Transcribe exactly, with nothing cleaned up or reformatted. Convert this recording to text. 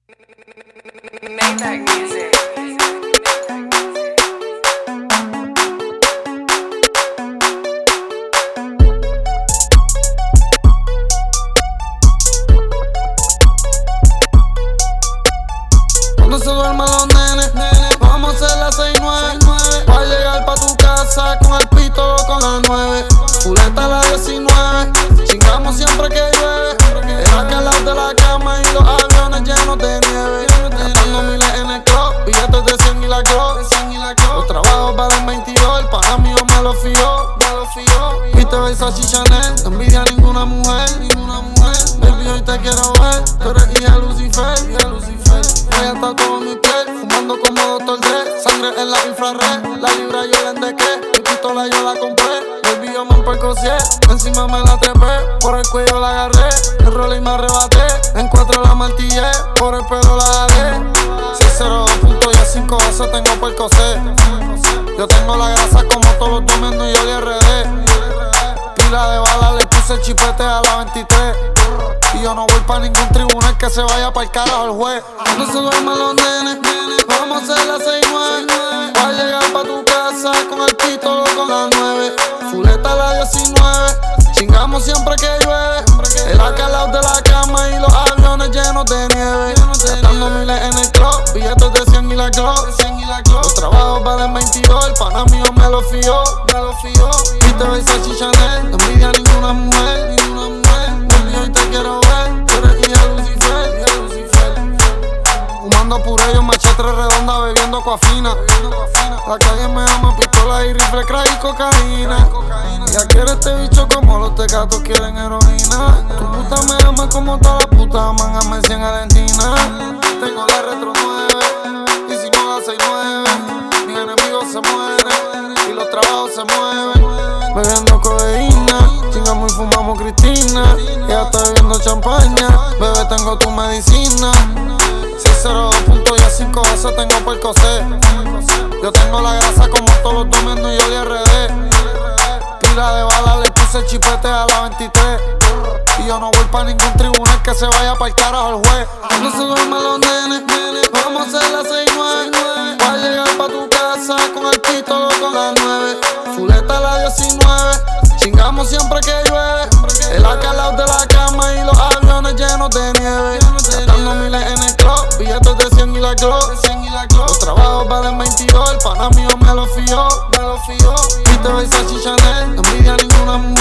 Maybach music. Cuando se duerman los nenes, vamos a hacer las seis nueve. Va a llegar pa' tu casa con el pito con las nueve. Fuleta la diecinueve, chingamos siempre que llueve. El aquelado de la cama y los aviones llenos de nieve. Gastando miles en el club, billetes de cien y la Glock. Los trabajos valen veintidós, el pana mío me lo fió. Viste Versace y Chanel, no envidia a ninguna mujer. Baby, hoy te quiero ver, tú eres hija de Lucifer. Ella está todo mi piel, fumando como doctor Dre. Sangre en la infrared, la libra yo la endequé. Mi pistola yo la compré, baby yo me empercocié. Encima me la trepé, por el cuello la agarré. El rolling me arrebaté, en cuatro la martillé. Por el pelo la jalé. seis cero dos punto y a cinco veces tengo percocé. Yo tengo la grasa como todos los domingos y yo le R D. Pila de balas, le puse el chipete a la veintitrés. Y yo no voy pa' ningún tribunal que se vaya pa'l carajo el juez. Cuando se duerman los nenes, vamos a hacer las seis nueve. Va a llegar pa' tu casa con el pito con las nueve. Fuleta la diecinueve, chingamos siempre que llueve. El aquelado de la cama y los aviones llenos de nieve. Gastando miles en el club, billetes de cien y la Glock. Los trabajos valen veintidós, el pana mío me lo fió. Viste Versace y Chanel, no envidia a ninguna mujer. Baby, hoy te quiero ver, tú eres hija de Lucifer. Fumando puré, machete redonda, bebiendo coafina. La calle me ama, pistola y rifle, crack y cocaína. Ella quiere este bicho como los tecatos quieren heroína. Tu puta me ama como todas las putas aman a Messi en Argentina. Tengo la retro nueve, y si no la seis nueve. Mis enemigos se mueren, y los trabajos se mueven. Bebiendo codeína, chingamos y fumamos Cristina. Ella está bebiendo champaña, bebé tengo tu medicina. seis cero dos punto y a cinco veces tengo percocé. Yo tengo la grasa como todos los domingos y yo le R D. Pila de balas, le puse el chipete a la veintitrés. Y yo no voy pa' ningún tribunal que se vaya pa'l carajo el juez. Cuando se duerman los nenes, vamos a hacer las seis nueve. Va a llegar pa' tu casa con el pito con las nueve. Fuleta la diecinueve, chingamos siempre que llueve. El aquelado de la cama y los aviones llenos de nieve. Gastando miles en el club, billetes de cien y la Glock. Los trabajos valen veintidós, el pana mío me lo fió. Viste Versace y Chanel, no envidia a ninguna mujer.